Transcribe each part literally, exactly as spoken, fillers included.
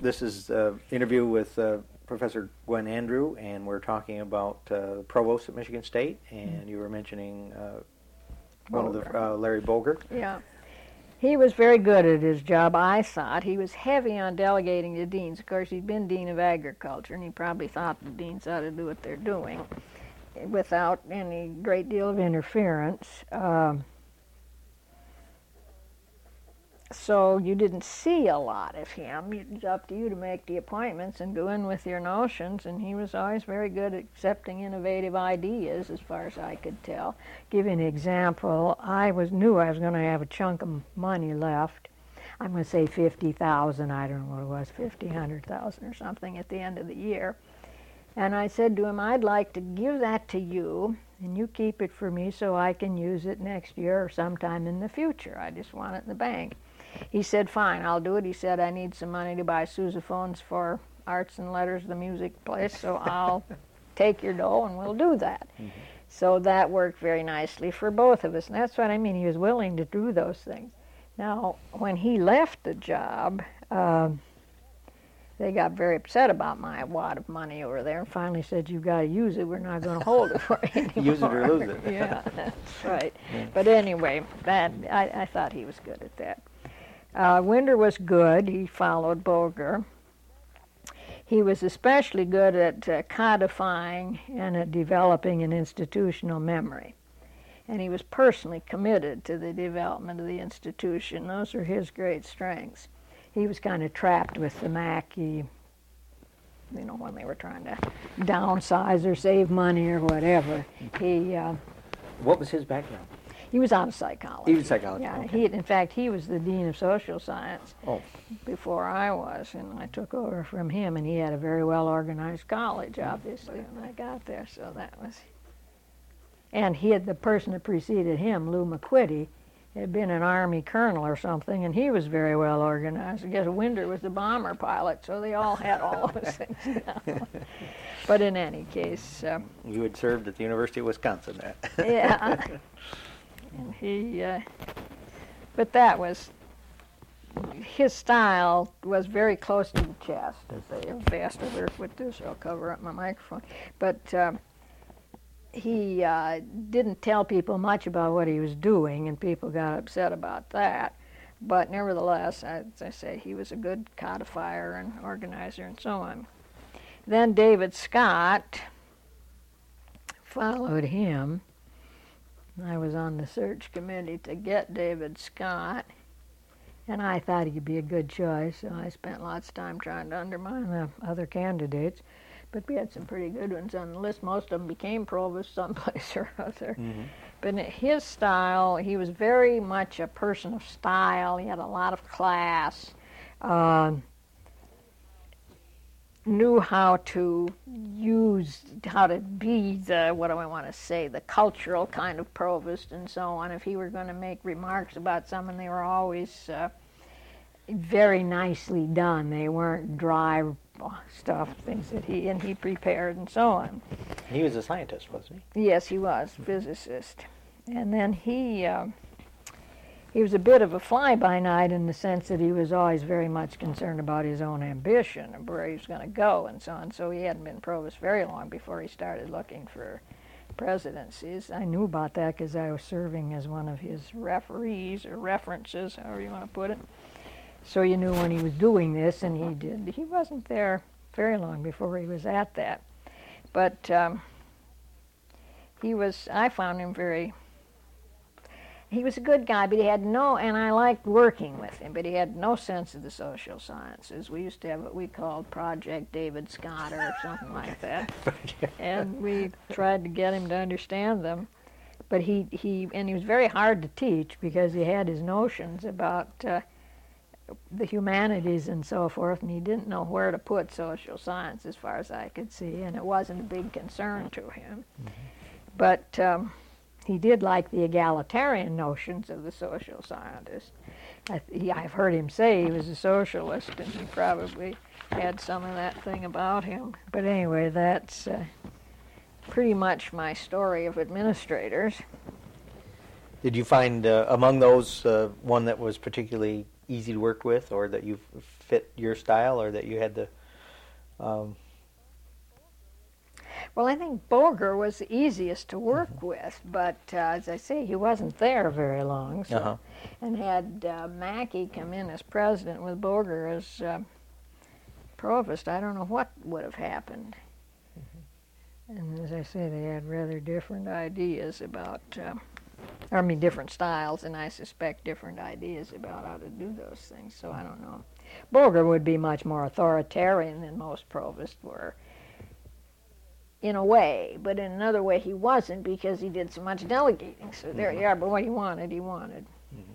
this is an interview with uh, Professor Gwen Andrew, and we're talking about uh, provost at Michigan State, and you were mentioning uh, one of the, uh, Larry Boger. Yeah. He was very good at his job, I thought. He was heavy on delegating to deans. Of course, he'd been dean of agriculture, and he probably thought the deans ought to do what they're doing without any great deal of interference. Um, so you didn't see a lot of him. It was up to you to make the appointments and go in with your notions, and he was always very good at accepting innovative ideas, as far as I could tell. Give you an example. I was knew I was going to have a chunk of money left. I'm going to say fifty thousand, I don't know what it was, fifty, one hundred thousand or something at the end of the year. And I said to him, I'd like to give that to you, and you keep it for me so I can use it next year or sometime in the future. I just want it in the bank. He said, fine, I'll do it. He said, I need some money to buy sousaphones for Arts and Letters, the music place, so I'll take your dough and we'll do that. Mm-hmm. So that worked very nicely for both of us, and that's what I mean. He was willing to do those things. Now, when he left the job, um, they got very upset about my wad of money over there and finally said, you've got to use it. We're not going to hold it for you anymore. Use it or lose it. Yeah, that's right. Yeah. But anyway, that I, I thought he was good at that. Uh, Winder was good. He followed Boger. He was especially good at uh, codifying and at developing an institutional memory. And he was personally committed to the development of the institution. Those are his great strengths. He was kind of trapped with the Mackey, you know, when they were trying to downsize or save money or whatever. He. Uh, what was his background? He was out of psychology. He was psychology. Yeah, okay. he, in fact, he was the dean of social science oh. before I was, and I took over from him, and he had a very well-organized college, obviously, when I got there, so that was... And he had the person that preceded him, Lou McQuitty, had been an Army colonel or something, and he was very well organized. I guess Winder was the bomber pilot, so they all had all those things down. But in any case... Uh, you had served at the University of Wisconsin. yeah. And he, uh, but that was, his style was very close to the chest, as they have asked to work with this. I'll cover up my microphone. But uh, he uh, didn't tell people much about what he was doing, and people got upset about that. But nevertheless, as I say, he was a good codifier and organizer and so on. Then David Scott followed him. I was on the search committee to get David Scott, and I thought he'd be a good choice, so I spent lots of time trying to undermine the other candidates. But we had some pretty good ones on the list. Most of them became provost someplace or other. Mm-hmm. But in his style, he was very much a person of style. He had a lot of class. Um, knew how to use, how to be the, what do I want to say, the cultural kind of provost and so on. If he were going to make remarks about someone, they were always uh, very nicely done. They weren't dry stuff, things that he, and he prepared and so on. He was a scientist, wasn't he? Yes, he was, physicist. And then he, uh, he was a bit of a fly-by-night in the sense that he was always very much concerned about his own ambition and where he was going to go and so on. So he hadn't been provost very long before he started looking for presidencies. I knew about that because I was serving as one of his referees or references, however you want to put it. So you knew when he was doing this, and he did. He wasn't there very long before he was at that. But um, he was, I found him very... He was a good guy, but he had no, and I liked working with him, but he had no sense of the social sciences. We used to have what we called Project David Scott or something like that, and we tried to get him to understand them. But he, he, and he was very hard to teach because he had his notions about uh, the humanities and so forth, and he didn't know where to put social science as far as I could see, and it wasn't a big concern to him. Mm-hmm. But... Um, He did like the egalitarian notions of the social scientists. I, he, I've heard him say he was a socialist, and he probably had some of that thing about him. But anyway, that's uh, pretty much my story of administrators. Did you find uh, among those uh, one that was particularly easy to work with, or that you fit your style, or that you had to? Um... Well, I think Boger was the easiest to work mm-hmm. with, but uh, as I say, he wasn't there very long. So, uh-huh. And had uh, Mackey come in as president with Boger as uh, provost, I don't know what would have happened. Mm-hmm. And as I say, they had rather different ideas about, uh, I mean, different styles, and I suspect different ideas about how to do those things. So I don't know. Boger would be much more authoritarian than most provosts were, in a way, but in another way he wasn't, because he did so much delegating. So there mm-hmm. you are, but what he wanted, he wanted. Mm-hmm.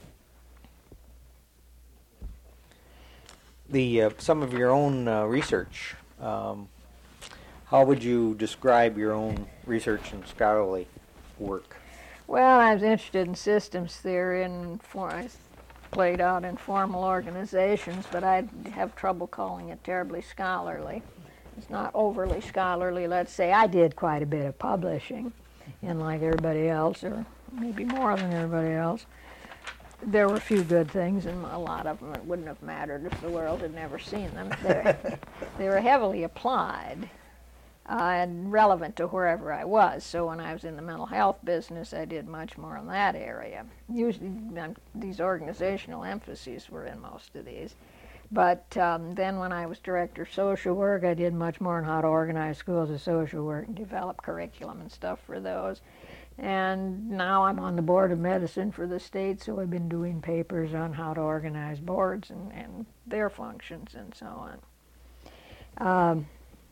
The uh, some of your own uh, research, um, how would you describe your own research and scholarly work? Well, I was interested in systems theory, and for, I played out in formal organizations, but I have trouble calling it terribly scholarly. It's not overly scholarly, let's say. I did quite a bit of publishing, and like everybody else, or maybe more than everybody else, there were a few good things, and a lot of them it wouldn't have mattered if the world had never seen them. They, they were heavily applied uh, and relevant to wherever I was. So when I was in the mental health business, I did much more in that area. Usually um, these organizational emphases were in most of these. But um, then when I was director of social work, I did much more on how to organize schools of social work and develop curriculum and stuff for those. And now I'm on the board of medicine for the state, so I've been doing papers on how to organize boards and, and their functions and so on. Um,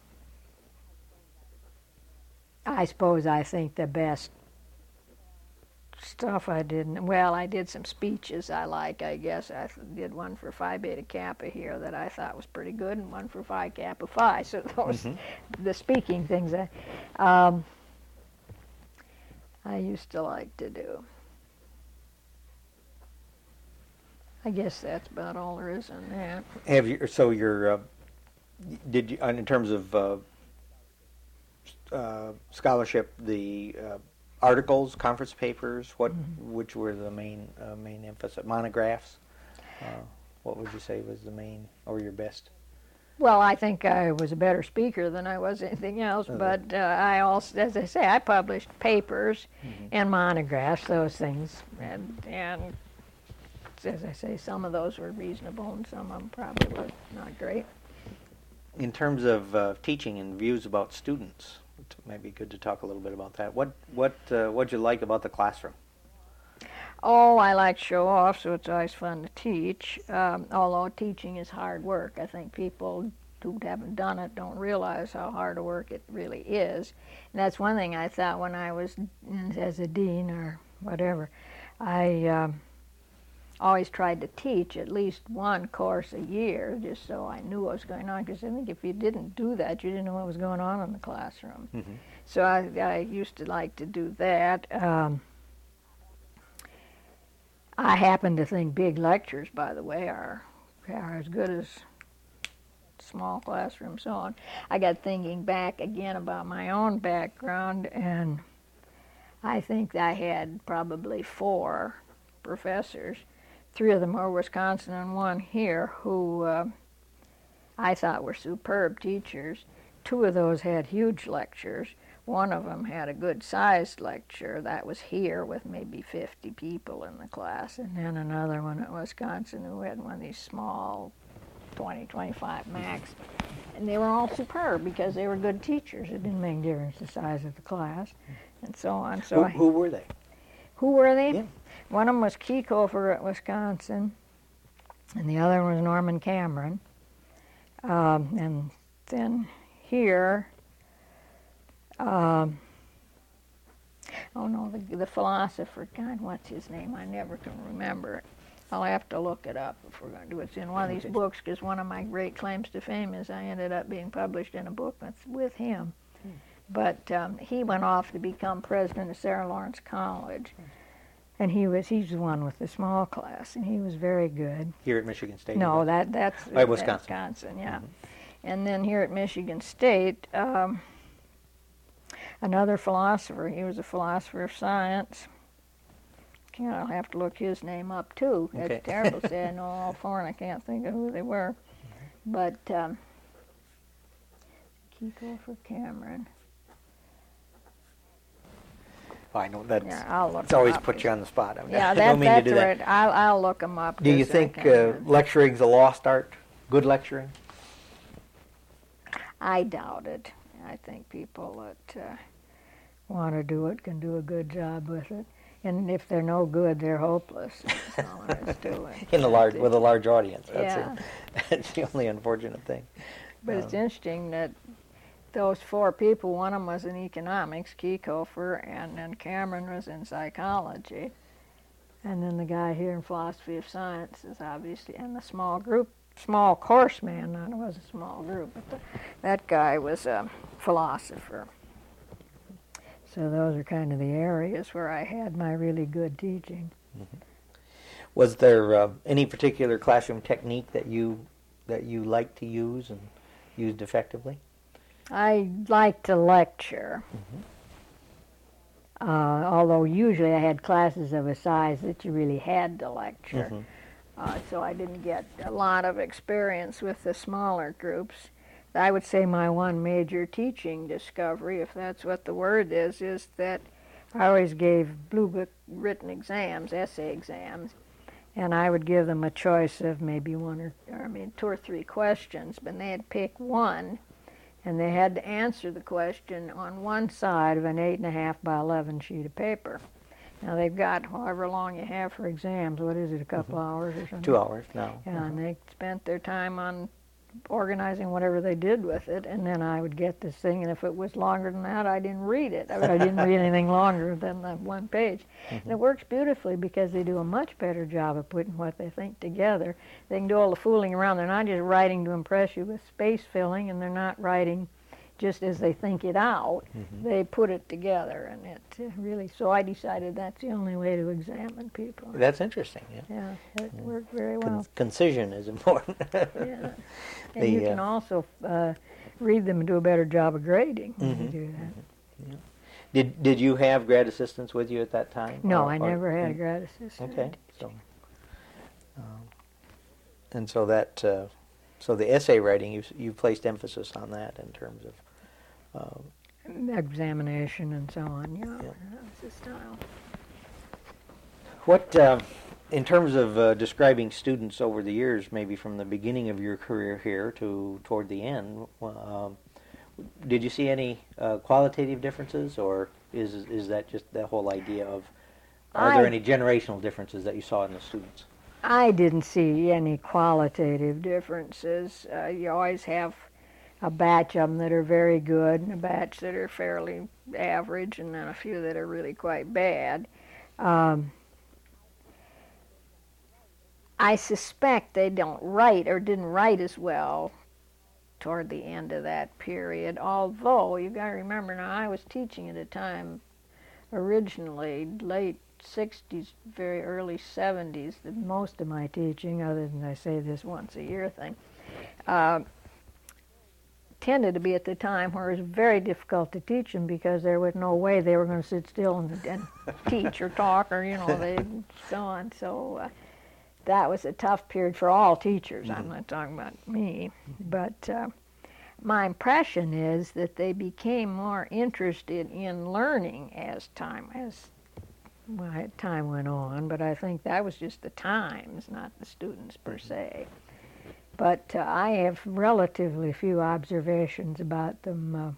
I suppose I think the best stuff I did, well, I did some speeches I like, I guess. I did one for Phi Beta Kappa here that I thought was pretty good, and one for Phi Kappa Phi. So those, mm-hmm. the speaking things I, um, I used to like to do. I guess that's about all there is on that. Have you, so you're, uh, did you, in terms of uh, uh, scholarship, the uh, articles, conference papers, what, mm-hmm. which were the main uh, main emphasis? Monographs? Uh, what would you say was the main, or your best? Well, I think I was a better speaker than I was anything else, okay. but uh, I also, as I say, I published papers mm-hmm. and monographs, those things, and, and as I say, some of those were reasonable and some of them probably were not great. In terms of uh, teaching and views about students, it may be good to talk a little bit about that. What what uh, what'd you like about the classroom? Oh, I like show off, so it's always fun to teach. Um, although teaching is hard work, I think people who haven't done it don't realize how hard a work it really is. And that's one thing I thought when I was in, as a dean or whatever. I um, always tried to teach at least one course a year, just so I knew what was going on. Because I think if you didn't do that, you didn't know what was going on in the classroom. Mm-hmm. So I, I used to like to do that. Um, I happen to think big lectures, by the way, are, are as good as small classrooms. So on. I got thinking back again about my own background, and I think I had probably four professors. Three of them were Wisconsin and one here, who uh, I thought were superb teachers. Two of those had huge lectures. One of them had a good-sized lecture that was here with maybe fifty people in the class, and then another one at Wisconsin who had one of these small, twenty, twenty-five max. And they were all superb because they were good teachers. It didn't make a difference the size of the class, and so on. So who, I, who were they? Who were they? Yeah. One of them was Kiekofer at Wisconsin, and the other one was Norman Cameron. Um, and then here, Um, oh no, the, the philosopher, God, what's his name? I never can remember it. I'll have to look it up if we're going to do it. It's in one of these okay. books, because one of my great claims to fame is I ended up being published in a book with, with him. Hmm. But um, he went off to become president of Sarah Lawrence College. Hmm. And he was, he's the one with the small class, and he was very good. Here at Michigan State? No, that that's oh, Wisconsin. Wisconsin, yeah. Mm-hmm. And then here at Michigan State, um, another philosopher. He was a philosopher of science. you know, I'll have to look his name up too. Okay. It's terrible to say I know all four and I can't think of who they were. But um, Kiko for Cameron. Oh, I know that's. Yeah, I'll look It's always them up. put you on the spot. I, mean, Yeah, I that, don't mean to that's do that. right. I'll, I'll look them up. Do you 'cause I think can't uh, remember. lecturing's a lost art? Good lecturing? I doubt it. I think people that uh, want to do it can do a good job with it. And if they're no good, they're hopeless. That's all there is to it. In a large, with a large audience. That's, Yeah. it. That's the only unfortunate thing. But it's Um, interesting that those four people, one of them was in economics, Kiekofer, and then Cameron was in psychology. And then the guy here in philosophy of science is obviously, and the small group, small course man, not it was a small group, but the, that guy was a philosopher. So those are kind of the areas where I had my really good teaching. Was there uh, any particular classroom technique that you that you liked to use and used effectively? I like to lecture, uh, although usually I had classes of a size that you really had to lecture. Mhm. Uh, so I didn't get a lot of experience with the smaller groups. I would say my one major teaching discovery, if that's what the word is, is that I always gave blue book written exams, essay exams, and I would give them a choice of maybe one or, or I mean, two or three questions, but they had to pick one, and they had to answer the question on one side of an eight and a half by eleven sheet of paper. Now they've got however long you have for exams. What is it, a couple Mhm. hours or something? Two hours now. Yeah, and they spent their time on organizing whatever they did with it, and then I would get this thing, and if it was longer than that, I didn't read it. I, mean, I didn't read anything longer than the one page. And it works beautifully because they do a much better job of putting what they think together. They can do all the fooling around. They're not just writing to impress you with space filling, and they're not writing just as they think it out. Mhm. They put it together, and it uh, really, so I decided that's the only way to examine people. That's interesting. Yeah. Yeah, it worked very Con- well. concision is important. Yeah. And The, you uh, can also uh, read them and do a better job of grading when Mhm. you do that. Did Did you have grad assistants with you at that time? No, Or- I or- never had a grad assistant. Okay. So, um, and so that uh, so the essay writing, you you placed emphasis on that in terms of. Um, Examination and so on, yeah. Yeah. That was the style. What, uh, in terms of uh, describing students over the years, maybe from the beginning of your career here to toward the end, um, did you see any uh, qualitative differences, or is is that just the whole idea of? Are there I- any generational differences that you saw in the students? I didn't see any qualitative differences. Uh, you always have a batch of them that are very good and a batch that are fairly average and then a few that are really quite bad. Um, I suspect they don't write or didn't write as well toward the end of that period, although you've got to remember now I was teaching at a time originally late sixties, very early seventies, that most of my teaching, other than I say this once a year thing, uh, tended to be at the time where it was very difficult to teach them because there was no way they were going to sit still and, and teach or talk or, you know, they so on. So uh, that was a tough period for all teachers. Mm-hmm. I'm not talking about me. But uh, my impression is that they became more interested in learning as time as well, time went on. But I think that was just the times, not the students per se. But uh, I have relatively few observations about them uh,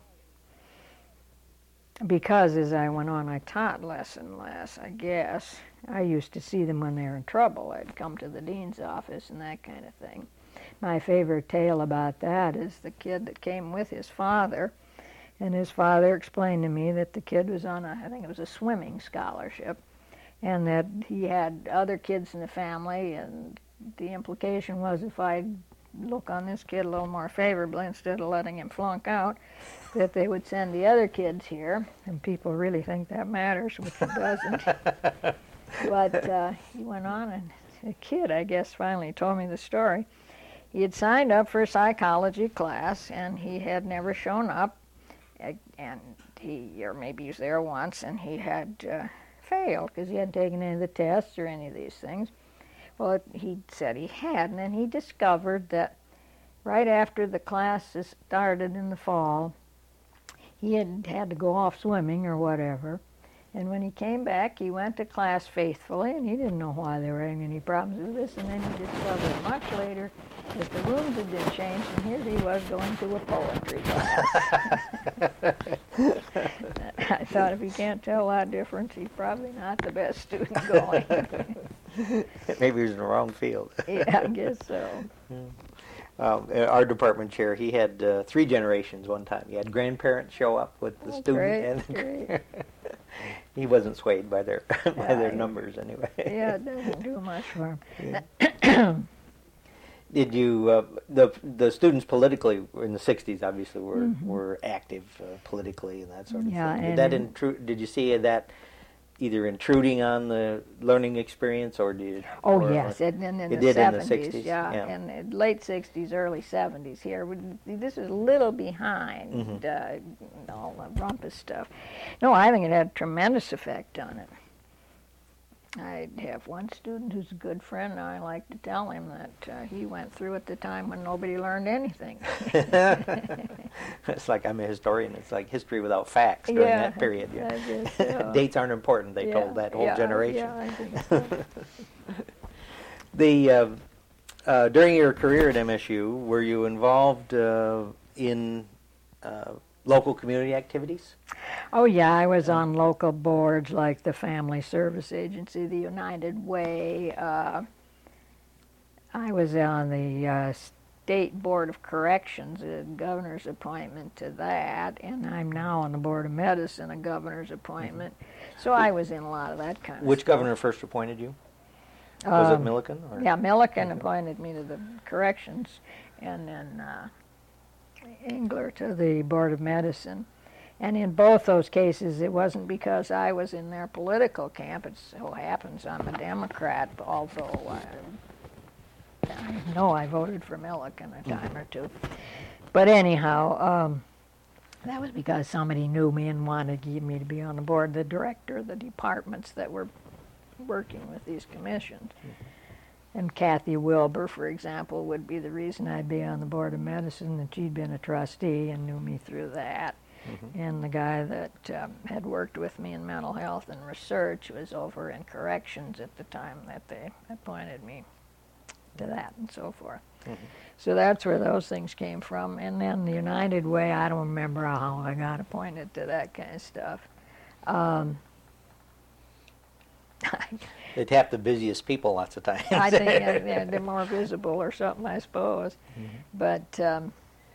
because as I went on I taught less and less, I guess. I used to see them when they were in trouble. I'd come to the dean's office and that kind of thing. My favorite tale about that is the kid that came with his father, and his father explained to me that the kid was on a, I think it was a swimming scholarship, and that he had other kids in the family, and the implication was if I'd look on this kid a little more favorably instead of letting him flunk out, that they would send the other kids here, and people really think that matters, which it doesn't. But uh, he went on, and the kid, I guess, finally told me the story. He had signed up for a psychology class, and he had never shown up, and he, or maybe he was there once, and he had uh, failed because he hadn't taken any of the tests or any of these things. Well, it, he said he had, and then he discovered that right after the classes started in the fall, he had had to go off swimming or whatever. And when he came back, he went to class faithfully, and he didn't know why they were having any problems with this. And then he discovered much later that the rooms had been changed, and here he was going to a poetry class. I thought if he can't tell that difference, he's probably not the best student going. Maybe he was in the wrong field. Yeah, I guess so. Yeah. Um, our department chair, he had uh, three generations one time. He had grandparents show up with the Oh, student, great, and great. he wasn't swayed by their by Yeah, their yeah. numbers anyway. Yeah, it doesn't do much for him. Yeah. Did you uh, the the students politically in the sixties obviously were Mhm. were active uh, politically and that sort of Yeah, thing. Did and- that intrude? Did you see that either intruding on the learning experience, or did you, Oh, or, yes, and then in It the did in the seventies, sixties, yeah, yeah. and the late sixties, early seventies here. We- This is a little behind Mhm. uh, all the rumpus stuff. No, I think it had a tremendous effect on it. I have one student who's a good friend, and I like to tell him that uh, he went through at the time when nobody learned anything. It's like I'm a historian. It's like history without facts during Yeah, that period. Yeah. I guess so. Dates aren't important. They Yeah, told that whole yeah, generation. Yeah, I think so. The uh, uh, during your career at M S U, were you involved uh, in uh, local community activities? Oh, yeah, I was on local boards like the Family Service Agency, the United Way. Uh, I was on the uh, State Board of Corrections, a governor's appointment to that, and I'm now on the Board of Medicine, a governor's appointment. So I was in a lot of that kind of Which stuff. governor first appointed you? Was Um, it Milliken? Or? Yeah, Milliken Okay. appointed me to the corrections, and then uh, Engler to the Board of Medicine. And in both those cases, it wasn't because I was in their political camp. It so happens I'm a Democrat, although I, I know I voted for Milliken a time or two. But anyhow, um, that was because somebody knew me and wanted to give me to be on the board, the director of the departments that were working with these commissions. And Kathy Wilbur, for example, would be the reason I'd be on the Board of Medicine, and she'd been a trustee and knew me through that. Mhm. And the guy that um, had worked with me in mental health and research was over in corrections at the time that they appointed me to that and so forth. Mhm. So that's where those things came from. And then the United Way, I don't remember how I got appointed to that kind of stuff. Um, They tap the busiest people lots of times. I think uh, they're, they're more visible or something, I suppose. Mhm. But, um,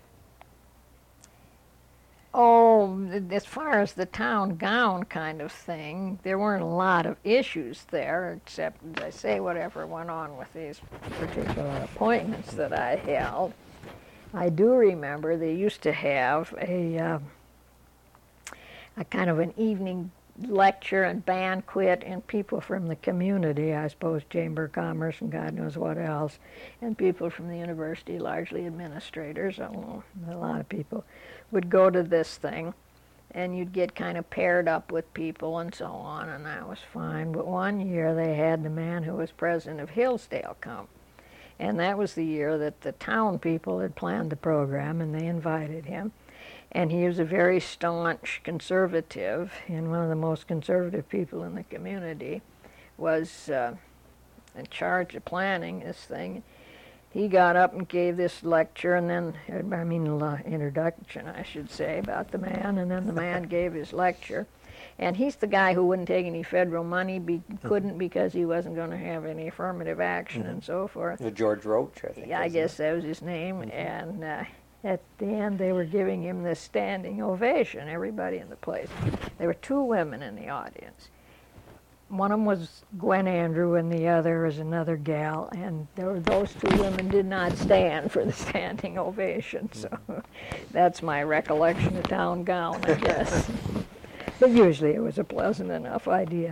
oh, as far as the town gown kind of thing, there weren't a lot of issues there, except, as I say, whatever went on with these particular appointments that I held. I do remember they used to have a, uh, a kind of an evening lecture and banquet, and people from the community, I suppose Chamber of Commerce and God knows what else, and people from the university, largely administrators, I don't know, a lot of people, would go to this thing, and you'd get kind of paired up with people and so on, and that was fine. But one year they had the man who was president of Hillsdale come, and that was the year that the town people had planned the program, and they invited him. And he was a very staunch conservative, and one of the most conservative people in the community, was uh, in charge of planning this thing. He got up and gave this lecture, and then, I mean, uh, introduction, I should say, about the man, and then the man gave his lecture. And he's the guy who wouldn't take any federal money, be, couldn't because he wasn't going to have any affirmative action Mhm. and so forth. The George Roach, I think. Yeah, I wasn't guess it? that was his name. Mhm. And uh, at the end, they were giving him this standing ovation, everybody in the place. There were two women in the audience. One of them was Gwen Andrew, and the other was another gal. And there were, those two women did not stand for the standing ovation. So that's my recollection of town gown, I guess. But usually it was a pleasant enough idea.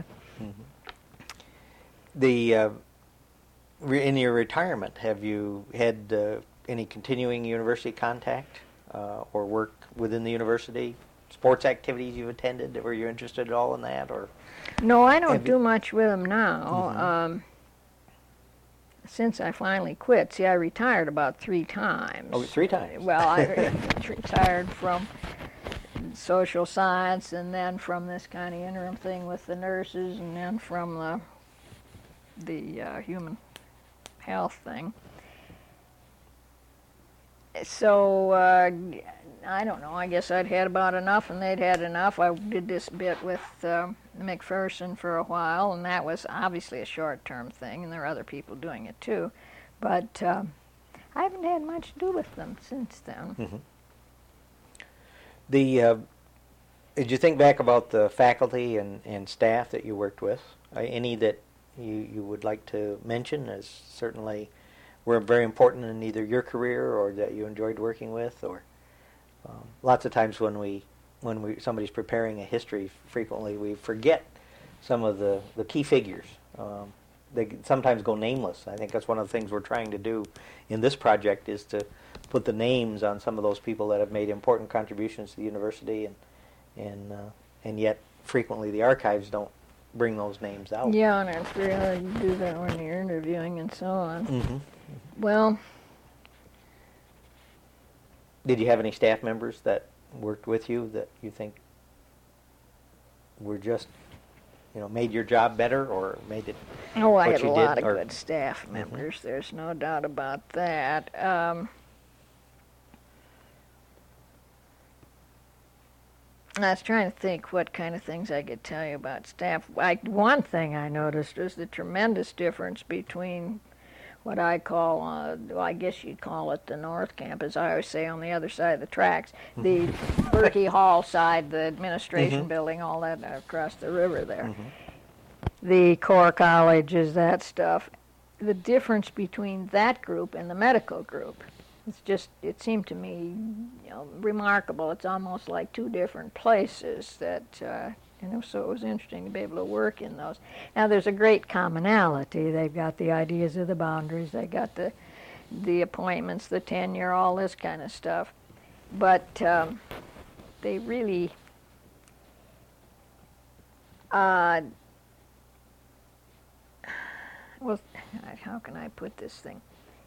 The uh, re- in your retirement, have you had uh, any continuing university contact uh, or work within the university sports activities you've attended? Were you interested at all in that, or? No, I don't Have do you- much with them now. Mhm. Um, since I finally quit, see, I retired about three times. Oh, three times. Well, I retired from social science, and then from this kind of interim thing with the nurses, and then from the the uh, human health thing. So uh, I don't know. I guess I'd had about enough, and they'd had enough. I did this bit with um, McPherson for a while, and that was obviously a short-term thing, and there are other people doing it too. But um, I haven't had much to do with them since then. Mhm. The uh, did you think back about the faculty and, and staff that you worked with? Uh, any that you, you would like to mention as certainly were very important in either your career or that you enjoyed working with? Or um, lots of times when we when we somebody's preparing a history, frequently we forget some of the, the key figures. Um, they sometimes go nameless. I think that's one of the things we're trying to do in this project, is to put the names on some of those people that have made important contributions to the university, and and uh, and yet frequently the archives don't bring those names out. Yeah, and it's very hard to do that when you're interviewing and so on. Mm-hmm. Well, Did you have any staff members that worked with you that you think were just, you know, made your job better or made it? oh, I what had a you lot did, of or- good staff members. There's no doubt about that. Um, I was trying to think what kind of things I could tell you about staff. I, one thing I noticed was the tremendous difference between what I call, uh, well, I guess you'd call it the North Campus. I always say on the other side of the tracks, the Berkey Hall side, the administration Mhm. building, all that across the river there. Mhm. The core colleges, that stuff. The difference between that group and the medical group, it's just, it seemed to me, you know, remarkable. It's almost like two different places that, uh, you know, so it was interesting to be able to work in those. Now, there's a great commonality. They've got the ideas of the boundaries. They got the the appointments, the tenure, all this kind of stuff. But um, they really, uh, well, how can I put this thing?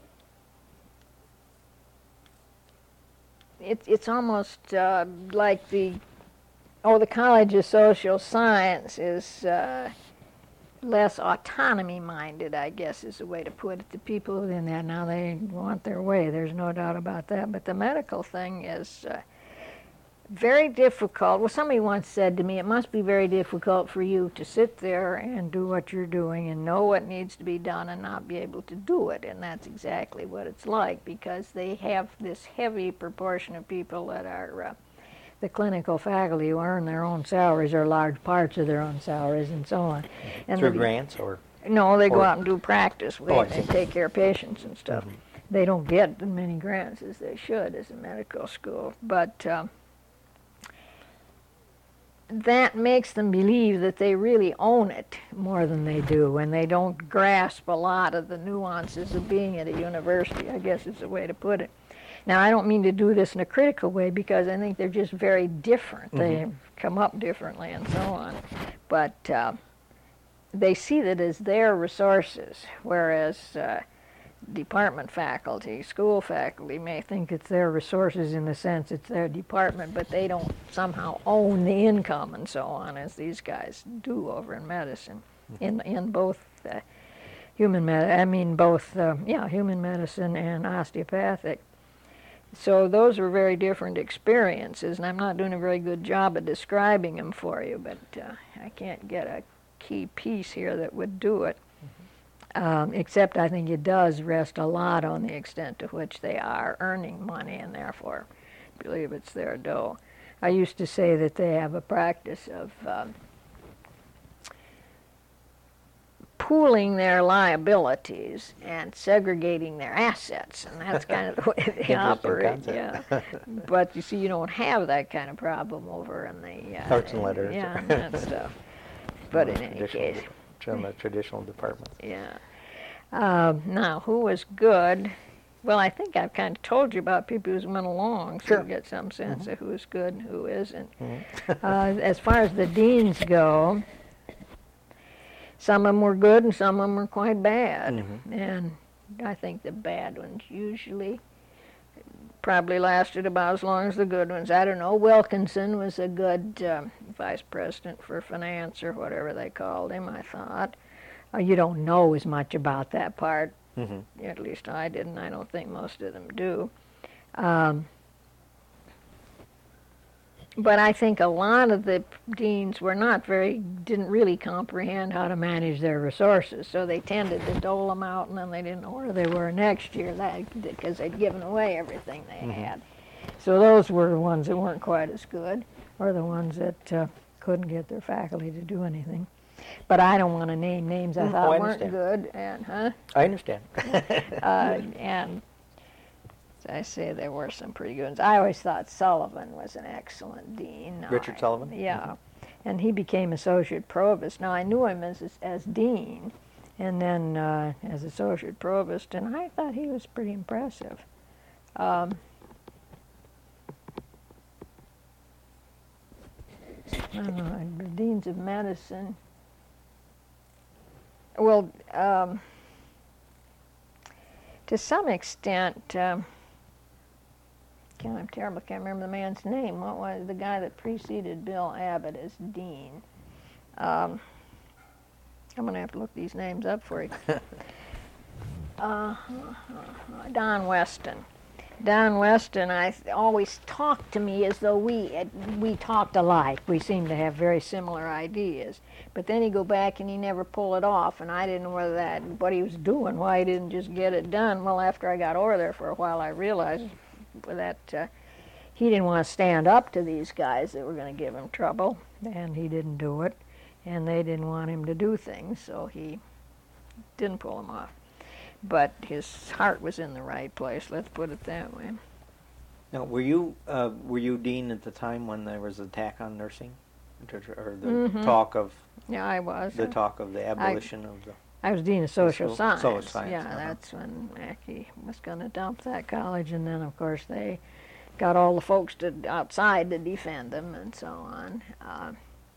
It's it's almost uh, like the oh the College of Social Science is uh, less autonomy minded, I guess is the way to put it. The people in there now, they want their way. There's no doubt about that. But the medical thing is uh, very difficult. Well, somebody once said to me, it must be very difficult for you to sit there and do what you're doing and know what needs to be done and not be able to do it. And that's exactly what it's like, because they have this heavy proportion of people that are uh, the clinical faculty who earn their own salaries or large parts of their own salaries and so on. And Through the- grants or? No, they go or- out and do practice. Oh, I They see. take care of patients and stuff. Mhm. They don't get as many grants as they should as a medical school. But um, that makes them believe that they really own it more than they do, and they don't grasp a lot of the nuances of being at a university, I guess is the way to put it. Now, I don't mean to do this in a critical way, because I think they're just very different. They come up differently and so on. But uh, they see that as their resources, whereas uh, department faculty, school faculty may think it's their resources in the sense it's their department, but they don't somehow own the income and so on, as these guys do over in medicine, in in both uh, human med. I mean both, uh, yeah, human medicine and osteopathic. So those are very different experiences, and I'm not doing a very good job of describing them for you, but uh, I can't get a key piece here that would do it. Um, except I think it does rest a lot on the extent to which they are earning money and therefore believe it's their dough. I used to say that they have a practice of um, pooling their liabilities and segregating their assets, and that's kind of the way they Interesting operate. Yeah, concept. but you see, you don't have that kind of problem over in the uh, Arts and letters. yeah, and that stuff. But in any Traditional- case. From the traditional departments. Yeah. Um, now, who was good well, I think I've kind of told you about people who's went along, so Sure. you get some sense Mhm. of who's good and who isn't. Mhm. uh, as far as the deans go, some of them were good and some of them were quite bad. Mhm. And I think the bad ones usually probably lasted about as long as the good ones. I don't know. Wilkinson was a good um, vice president for finance or whatever they called him, I thought. Uh, you don't know as much about that part. Mhm. At least I didn't. I don't think most of them do. Um, but I think a lot of the deans were not very, didn't really comprehend how to manage their resources. So they tended to dole them out, and then they didn't know where they were next year that, because they'd given away everything they Mhm. had. So those were the ones that weren't quite as good, or the ones that uh, couldn't get their faculty to do anything. But I don't want to name names I Mm, thought oh, I weren't understand. good, and huh? I understand. Uh, and as I say, there were some pretty good ones. I always thought Sullivan was an excellent dean. Richard I- Sullivan? Yeah. And he became associate provost. Now, I knew him as, as dean, and then uh, as associate provost, and I thought he was pretty impressive. Um, I don't know, the deans of medicine. Well, um, to some extent, um, God, I'm terrible, I can't remember the man's name. What was the guy that preceded Bill Abbott as dean? Um, I'm going to have to look these names up for you. uh, Don Weston. Don Weston, I th- always talked to me as though we had, we talked alike. We seemed to have very similar ideas. But then he'd go back and he never pull it off, and I didn't know whether that what he was doing, why he didn't just get it done. Well, after I got over there for a while, I realized that uh, he didn't want to stand up to these guys that were going to give him trouble, and he didn't do it, and they didn't want him to do things, so he didn't pull them off. But his heart was in the right place, let's put it that way. Now, were you uh, were you dean at the time when there was an attack on nursing, or the Mhm. talk of Yeah, I was. the talk of the abolition of the? I was dean of social So- science. social science, Yeah, uh-huh. that's when Mackey was going to dump that college, and then of course they got all the folks to outside to defend them and so on. Uh,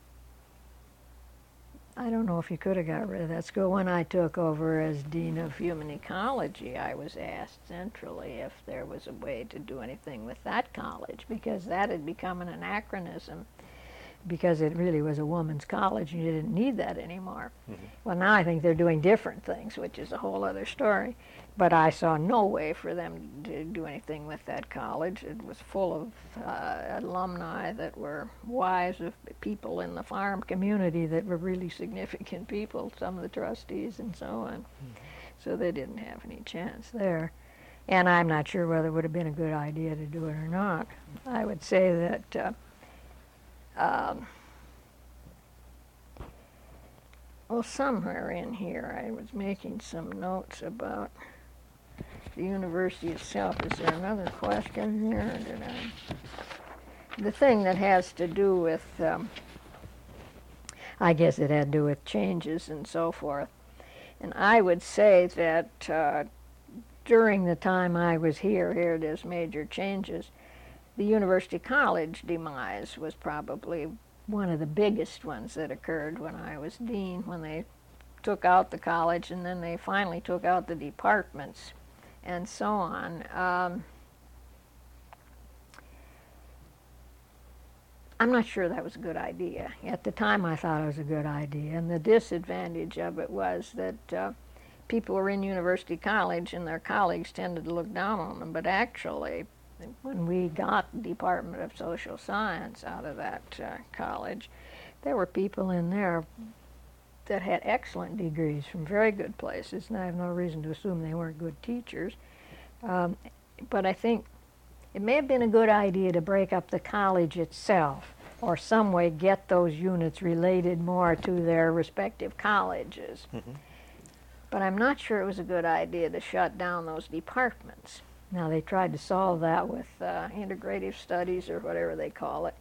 I don't know if you could have got rid of that school. When I took over as dean of human ecology, I was asked centrally if there was a way to do anything with that college, because that had become an anachronism, because it really was a woman's college and you didn't need that anymore. Mm-hmm. Well, now I think they're doing different things, which is a whole other story. But I saw no way for them to do anything with that college. It was full of uh, alumni that were wives of people in the farm community that were really significant people, some of the trustees and so on. Mm-hmm. So they didn't have any chance there. And I'm not sure whether it would have been a good idea to do it or not. I would say that uh, Um, well, somewhere in here I was making some notes about the university itself. Is there another question here? Or did I? The thing that has to do with, um, I guess it had to do with changes and so forth. And I would say that uh, during the time I was here, here it is, major changes, the University College demise was probably one of the biggest ones that occurred when I was dean, when they took out the college and then they finally took out the departments and so on. Um, I'm not sure that was a good idea. At the time I thought it was a good idea, and the disadvantage of it was that uh, people were in University College and their colleagues tended to look down on them, but actually when we got the Department of Social Science out of that uh, college, there were people in there that had excellent degrees from very good places, and I have no reason to assume they weren't good teachers. Um, but I think it may have been a good idea to break up the college itself, or some way get those units related more to their respective colleges. Mm-hmm. But I'm not sure it was a good idea to shut down those departments. Now, they tried to solve that with uh, integrative studies or whatever they call it,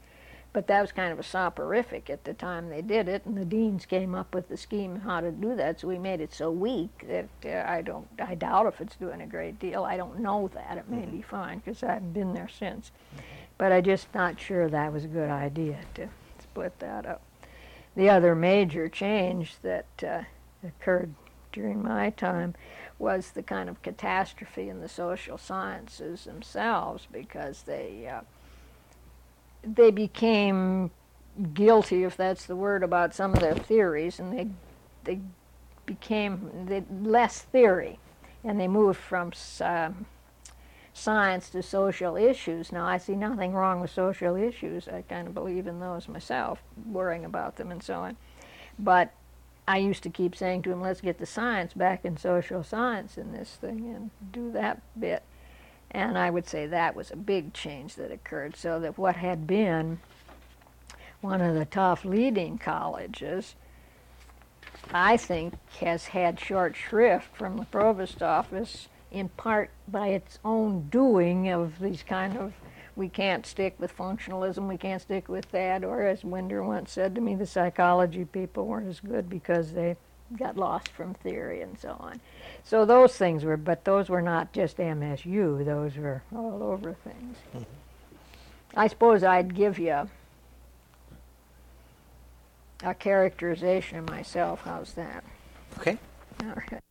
But that was kind of a soporific at the time they did it, and the deans came up with the scheme how to do that, so we made it so weak that uh, I don't, I doubt if it's doing a great deal. I don't know that. It may be fine, because I haven't been there since. But I'm just not sure that was a good idea to split that up. The other major change that uh, occurred during my time was the kind of catastrophe in the social sciences themselves, because they uh, they became guilty, if that's the word, about some of their theories, and they they became they, less theory, and they moved from uh, science to social issues. Now, I see nothing wrong with social issues. I kind of believe in those myself, worrying about them and so on. But I used to keep saying to him, let's get the science back in social science in this thing and do that bit. And I would say that was a big change that occurred, so that what had been one of the top leading colleges, I think, has had short shrift from the provost office, in part by its own doing of these kind of, we can't stick with functionalism, we can't stick with that, or as Winder once said to me, the psychology people weren't as good because they got lost from theory and so on. So those things were, but those were not just M S U, those were all over things. Mm-hmm. I suppose I'd give you a, a characterization of myself. How's that? Okay. All right.